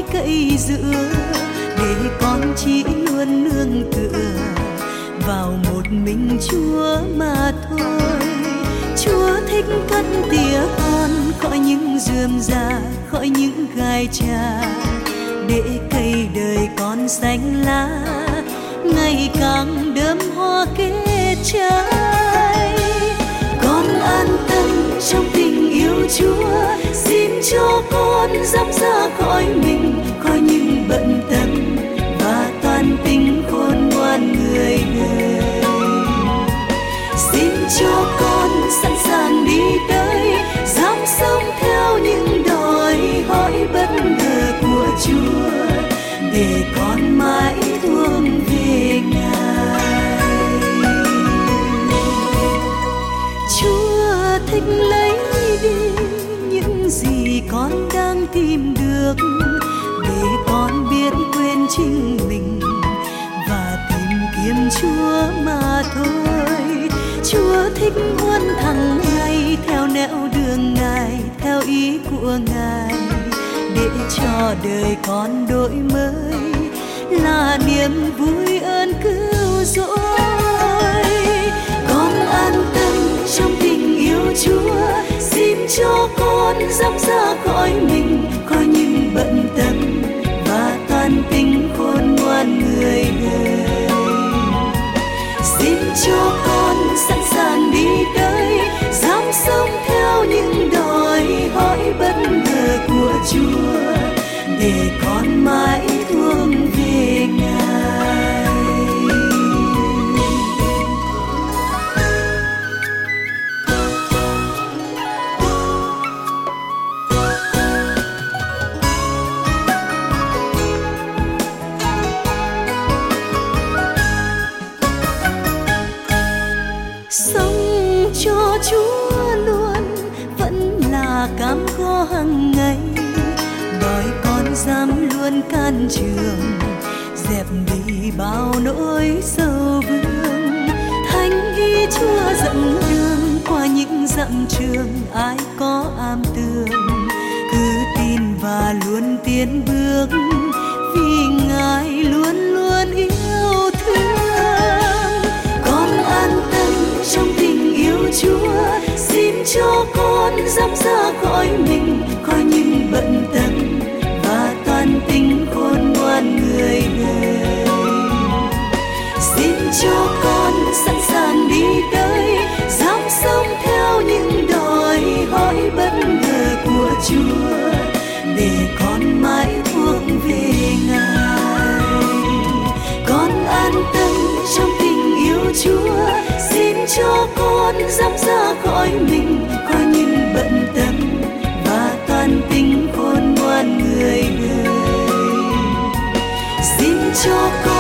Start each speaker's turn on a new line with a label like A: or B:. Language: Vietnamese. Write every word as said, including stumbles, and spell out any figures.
A: ai cậy giữa, để con chỉ luôn nương tựa vào một mình Chúa mà thôi. Chúa thích cắt tỉa con khỏi những rườm rà, khỏi những gai trà, để cây đời con xanh lá ngày càng đơm hoa kết trái. Con an tâm trong tình yêu Chúa, xin cho con dám ra khỏi mình, khỏi những bận tâm và toàn tính khôn ngoan người đời. Xin cho con sẵn sàng đi tới, dám sống theo những đòi hỏi bất ngờ của Chúa, để con mãi thương về Ngài. Chúa thích lấy đi những gì con đang tìm được, để con biết quên chính mình và tìm kiếm Chúa mà thôi. Chúa thích muôn thằng ngày theo nẻo đường Ngài, theo ý của Ngài, để cho đời con đổi mới là niềm vui ơn cứu rỗi. Con an tâm trong tình yêu Chúa, xin cho con dám ra khỏi mình, khỏi những bận tâm và toàn tính khôn ngoan người đời. Xin cho con sẵn sàng đi tới, dám sống theo những đòi hỏi bất ngờ của Chúa, để con mãi thương về Ngài. Sống cho Chúa luôn vẫn là cám go hàng ngày, đòi con dám luôn can trường, dẹp đi bao nỗi sầu vương. Thánh ý Chúa dẫn đường qua những dặm trường, ai có am tường cứ tin và luôn tiến bước, vì Ngài luôn luôn yêu thương. Con an tâm trong tình yêu Chúa, xin cho con dám ra khỏi mình, khỏi những bận tâm và toàn tính khôn ngoan người đời. Xin cho con sẵn sàng đi tới, dám sống theo những đòi hỏi bất ngờ của Chúa, để con mãi thuộc về Ngài. Con an tâm trong tình yêu Chúa, xin cho con dám ra khỏi mình, khỏi những bận tâm và toàn tính khôn ngoan người đời. Xin cho con